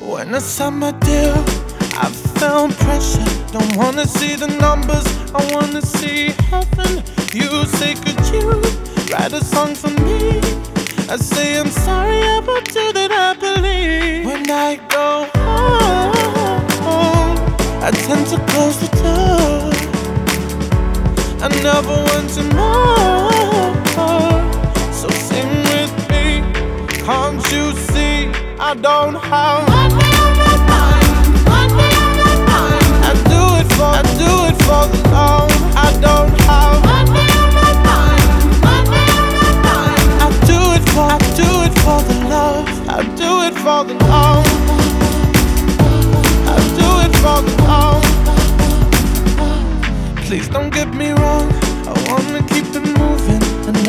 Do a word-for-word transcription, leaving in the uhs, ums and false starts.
When I signed my deal, I felt pressure. Don't wanna see the numbers, I wanna see heaven. You say, could you write a song for me? I say, I'm sorry about you that I believe. When I go home, I tend to close the door. I never want to more. So sing with me, can't you see I don't have one day on my mind, one day on my mind. I do it for, I do it for the love. I don't have one day on my mind, one day on my mind. I do it for, I do it for the love. I do it for the love. I do it for the love. Please don't get me wrong,